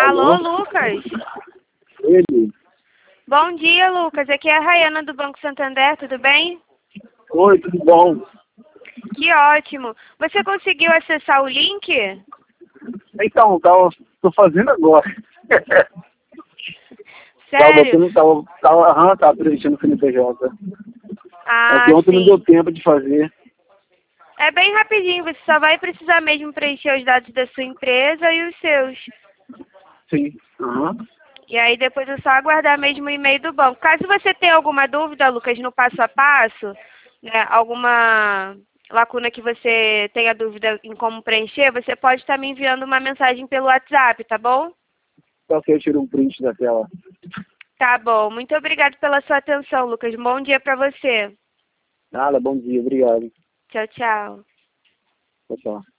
Alô, Lucas? Ele. Bom dia, Lucas. Aqui é a Rayana do Banco Santander, tudo bem? Oi, tudo bom? Que ótimo. Você conseguiu acessar o link? Então, tô fazendo agora. Sério? Tava preenchendo o CNPJ. Ah, Porque ontem não deu sim. tempo de fazer. É bem rapidinho, você só vai precisar mesmo preencher os dados da sua empresa e os seus. Sim. Aham. E aí depois é só aguardar mesmo o e-mail do banco. Caso você tenha alguma dúvida, Lucas, no passo a passo, né, alguma lacuna que você tenha dúvida em como preencher, você pode estar me enviando uma mensagem pelo WhatsApp, tá bom? Só que eu tiro um print da tela. Tá bom. Muito obrigado pela sua atenção, Lucas. Bom dia pra você. Nada, bom dia, obrigado. Tchau, tchau. Tchau, tchau.